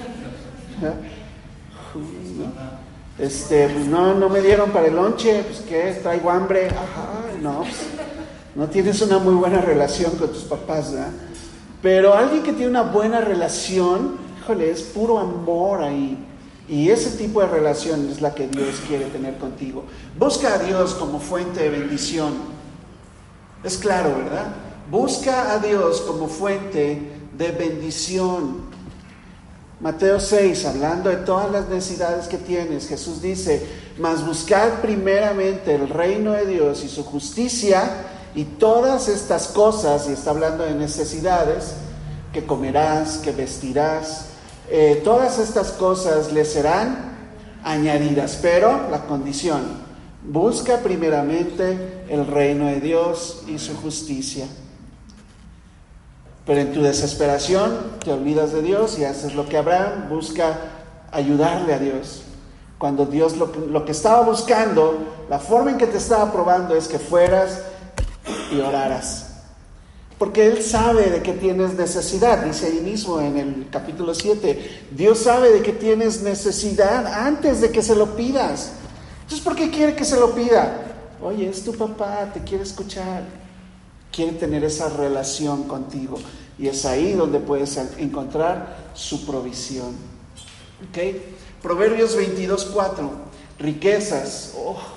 Pues no me dieron para el lonche. Pues qué, traigo hambre. No, pues, no tienes una muy buena relación con tus papás, ¿verdad? Pero alguien que tiene una buena relación, híjole, es puro amor ahí. Y ese tipo de relación es la que Dios quiere tener contigo. Busca a Dios como fuente de bendición. Es claro, ¿verdad? Busca a Dios como fuente de bendición. Mateo 6, hablando de todas las necesidades que tienes, Jesús dice: mas buscad primeramente el reino de Dios y su justicia, y todas estas cosas, y está hablando de necesidades, que comerás, que vestirás, todas estas cosas les serán añadidas. Pero la condición: busca primeramente el reino de Dios y su justicia. Pero en tu desesperación te olvidas de Dios y haces lo que Abraham: busca ayudarle a Dios. Cuando Dios lo que estaba buscando, la forma en que te estaba probando es que fueras y oraras. Porque Él sabe de qué tienes necesidad. Dice ahí mismo en el capítulo 7, Dios sabe de qué tienes necesidad antes de que se lo pidas. Entonces, ¿por qué quiere que se lo pida? Oye, es tu papá, te quiere escuchar. Quiere tener esa relación contigo. Y es ahí donde puedes encontrar su provisión. ¿Ok? Proverbios 22:4. Riquezas.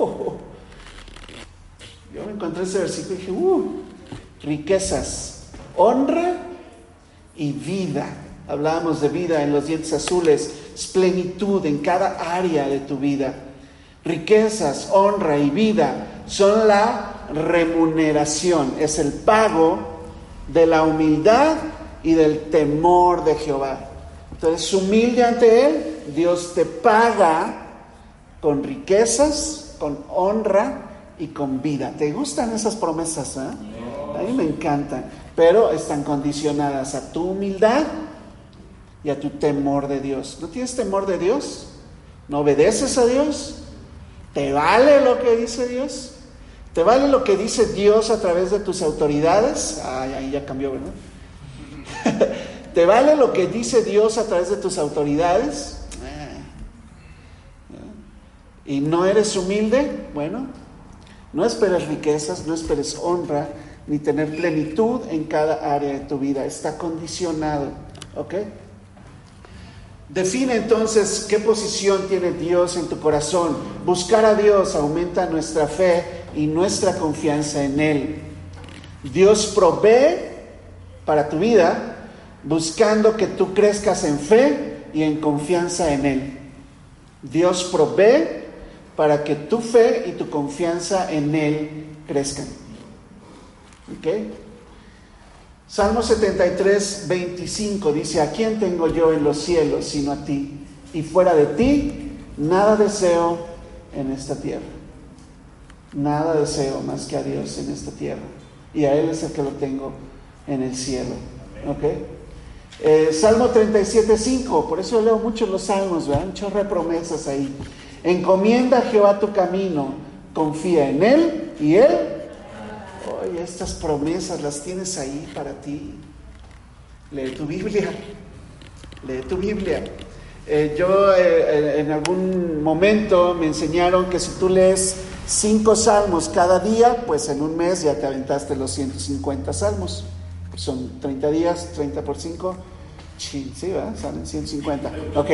Yo me encontré ese versículo y dije: riquezas, honra y vida hablábamos de vida en los dientes azules, es plenitud en cada área de tu vida. Riquezas, honra y vida son la remuneración, es el pago de la humildad y del temor de Jehová. Entonces, humilde ante Él, Dios te paga con riquezas, con honra y con vida. ¿Te gustan esas promesas? A mí me encantan, pero están condicionadas a tu humildad y a tu temor de Dios. ¿No tienes temor de Dios? ¿No obedeces a Dios? ¿Te vale lo que dice Dios? ¿Te vale lo que dice Dios a través de tus autoridades? Ahí ya cambió, ¿verdad? ¿Te vale lo que dice Dios a través de tus autoridades? ¿Y no eres humilde? Bueno, no esperes riquezas, no esperes honra, ni tener plenitud en cada área de tu vida. Está condicionado, ¿ok? Define entonces qué posición tiene Dios en tu corazón. Buscar a Dios aumenta nuestra fe y nuestra confianza en Él. Dios provee para tu vida, buscando que tú crezcas en fe y en confianza en Él. Dios provee para que tu fe y tu confianza en Él crezcan. ¿Ok? Salmo 73, 25 dice: ¿a quién tengo yo en los cielos sino a ti? Y fuera de ti, nada deseo en esta tierra. Nada deseo más que a Dios en esta tierra. Y a Él es el que lo tengo en el cielo. ¿Ok? Salmo 37, 5. Por eso leo mucho los salmos, ¿verdad? Un chorro de promesas ahí. Encomienda a Jehová tu camino, confía en Él y Él. Oye, estas promesas las tienes ahí para ti. Lee tu Biblia. Lee tu Biblia. Yo en algún momento me enseñaron que si tú lees 5 salmos cada día, pues en un mes ya te aventaste los 150 salmos. Son 30 días, 30 por 5. Sí, ¿verdad? Salen 150. Ok.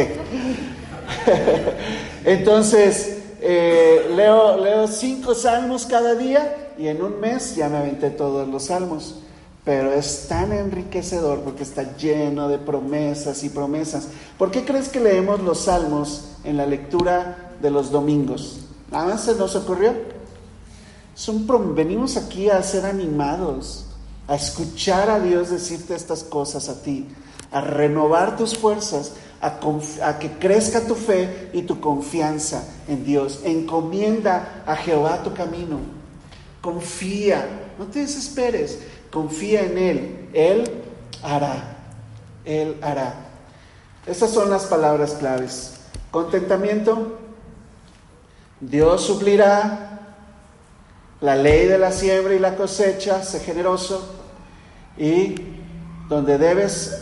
Entonces, leo 5 salmos cada día y en un mes ya me aventé todos los salmos. Pero es tan enriquecedor porque está lleno de promesas y promesas. ¿Por qué crees que leemos los salmos en la lectura de los domingos? Nada más se nos ocurrió. Venimos aquí a ser animados, a escuchar a Dios decirte estas cosas a ti, a renovar tus fuerzas, a que crezca tu fe y tu confianza en Dios. Encomienda a Jehová tu camino. Confía, no te desesperes, confía en Él. Él hará. Él hará. Esas son las palabras claves. Contentamiento. Dios suplirá. La ley de la siembra y la cosecha. Sé generoso. Y donde debes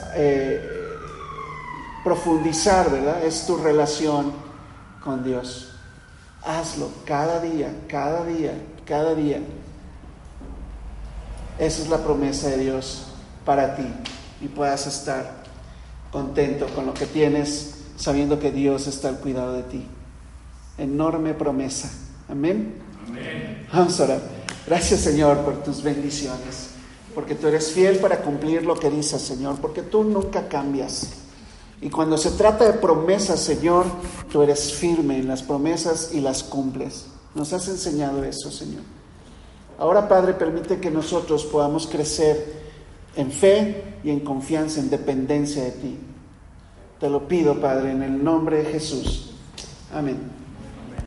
profundizar, ¿verdad? Es tu relación con Dios. Hazlo cada día, cada día, cada día. Esa es la promesa de Dios para ti, y puedas estar contento con lo que tienes, sabiendo que Dios está al cuidado de ti. Enorme promesa. Amén. Amén. Vamos a orar. Gracias, Señor, por tus bendiciones, porque tú eres fiel para cumplir lo que dices, Señor, porque tú nunca cambias. Y cuando se trata de promesas, Señor, tú eres firme en las promesas y las cumples. Nos has enseñado eso, Señor. Ahora, Padre, permite que nosotros podamos crecer en fe y en confianza, en dependencia de ti. Te lo pido, Padre, en el nombre de Jesús. Amén.